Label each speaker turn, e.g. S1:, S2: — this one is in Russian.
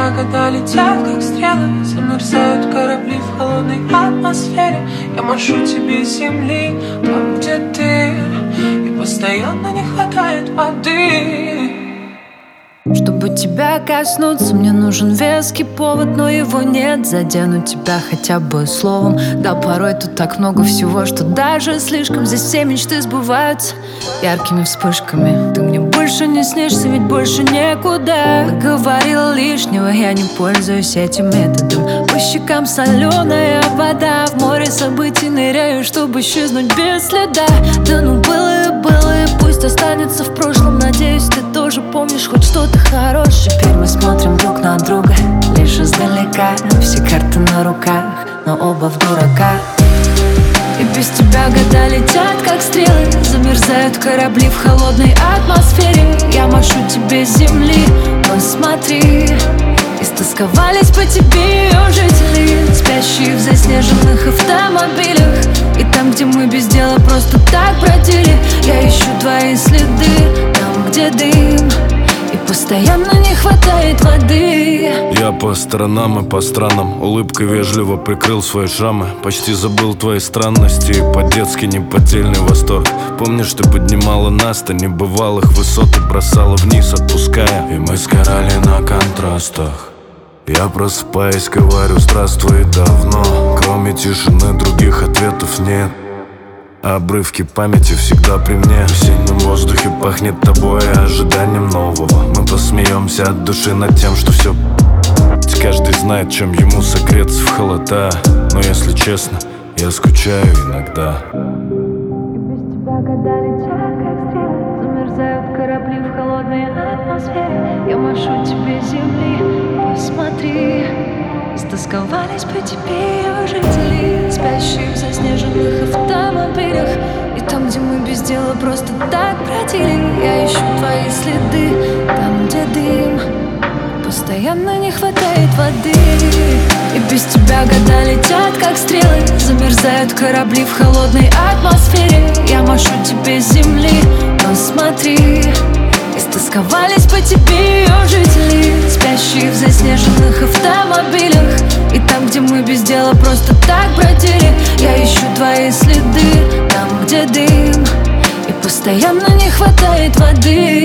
S1: тебя года летят, как стрелы, замерзают корабли в холодной атмосфере. Я машу тебе с земли, там где ты, и постоянно не хватает воды.
S2: Чтобы тебя коснуться, мне нужен веский повод, но его нет. Задену тебя хотя бы словом. Да, порой тут так много всего, что даже слишком. Здесь все мечты сбываются яркими вспышками. Ты мне больше не снишься, ведь больше некуда. Говорил лишнего, я не пользуюсь этим методом. По щекам соленая вода, в море событий ныряю, чтобы исчезнуть без следа. Да ну было и пусть останется в прошлом. Надеюсь, ты тоже помнишь хоть что-то хорошее. Теперь мы смотрим друг на друга лишь издалека. Все карты на руках, но оба в дураках. И без тебя года летят, как стрелы, замерзают корабли в холодной атмосфере. Я машу тебе с земли, посмотри. Истосковались по тебе ее жители, спящие в заснеженных автомобилях. И там, где мы без дела просто так бродили, я ищу твои следы, там, где дым, и постоянно не хватает воды.
S3: Я по сторонам и по странам улыбкой вежливо прикрыл свои шрамы. Почти забыл твои странности и по-детски неподдельный восторг. Помнишь, ты поднимала нас до небывалых высот и бросала вниз, отпуская. И мы сгорали на контрастах. Я просыпаюсь, говорю здравствуй давно. Кроме тишины других ответов нет. Обрывки памяти всегда при мне. В осеннем воздухе пахнет тобой и ожиданием нового. Мы посмеемся от души над тем, что все. Каждый знает, чем ему согреться в холода. Но если честно, я скучаю иногда.
S2: И без тебя года летят, как стрелы, замерзают корабли в холодной атмосфере. Я машу тебе с земли, посмотри. Истосковались по тебе ее жители, спящие в заснеженных автомобилях. И там, где мы без дела просто так бродили, я ищу твои следы, там, где дым, постоянно не хватает воды. И без тебя года летят, как стрелы, замерзают корабли в холодной атмосфере. Я машу тебе с земли, посмотри. Истосковались по тебе ее жители, спящие в заснеженных автомобилях. И там, где мы без дела просто так бродили, я ищу твои следы, там, где дым, и постоянно не хватает воды.